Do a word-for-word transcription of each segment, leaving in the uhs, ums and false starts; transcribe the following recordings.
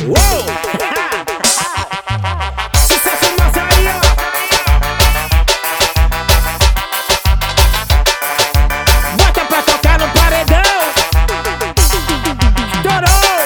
Uou! Sucesso massa aí, ó! Bota pra tocar no paredão! Estourou!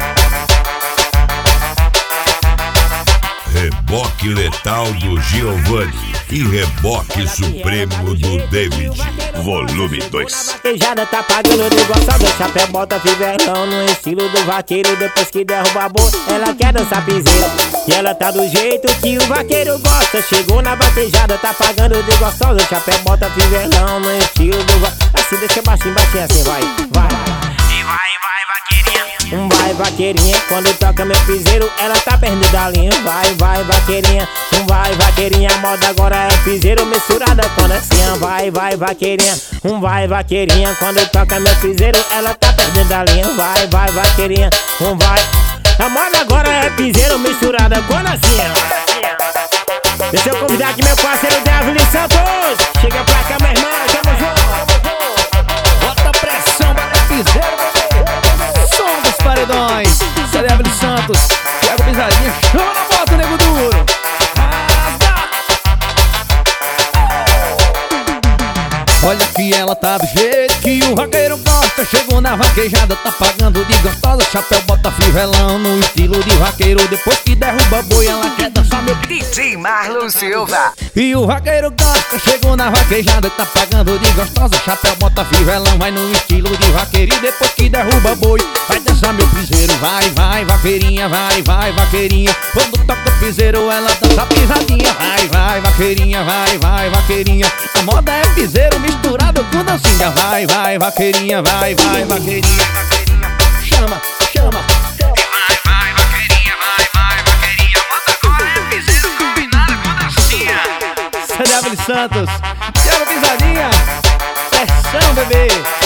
Reboque letal do Giovanni e reboque supremo do David. Volume dois. Vaquejada tá pagando de gostosa, chapéu, bota fivelão no estilo do vaqueiro. Depois que derruba a bolsa, ela quer dançar piseiro. E ela tá do jeito que o vaqueiro gosta. Chegou na vaquejada, tá pagando de gostosa, chapéu, bota fivelão no estilo do vaqueiro. Assim, deixa baixinho, baixinho assim, vai, vai. E vai, vai, vaqueirinha. Um vai, vaqueirinha, quando toca meu piseiro, ela tá perdendo a linha. Vai, vai, vaqueirinha, um vai, vaqueirinha. A moda agora é piseiro misturada com dancinha. Vai, vai, vaqueirinha, um vai, vaqueirinha. Quando toca meu piseiro, ela tá perdendo a linha. Vai, vai, vaqueirinha, um vai. A moda agora é piseiro misturada com dancinha. Deixa eu convidar aqui meu parceiro David Santos. Chega pra cá, meu irmão, tamo junto. Bota pressão, bota piseiro, som dos paredões. David Santos, Thiago Pisadinha, chama na bota, nego duro. Olha que ela tá do jeito que o vaqueiro gosta. Chegou na vaquejada, tá pagando de gostosa. Chapéu, bota fivelão no estilo de vaqueiro. Depois que derruba boi, ela quer dançar meu D J Marlon Silva. E o vaqueiro gosta. Chegou na vaquejada, tá pagando de gostosa. Chapéu, bota fivelão, vai no estilo de vaqueiro. E depois que derruba boi, vai dançar meu piseiro. Vai, vai, vaqueirinha, vai, vai, vaqueirinha. Quando toca o piseiro, ela dança pisadinha. Vai, vai, vaqueirinha, vai, vai, vaqueirinha. A moda é piseiro misturado com dancinha. Vai, vai, vaqueirinha, vai, vai, vaqueirinha. Chama, chama, chama. Vai, vai, vaqueirinha, vai, vai, vaqueirinha. Moda agora é piseiro combinado com dancinha. David Santos, Thiago Pisadinha, pressão, bebê.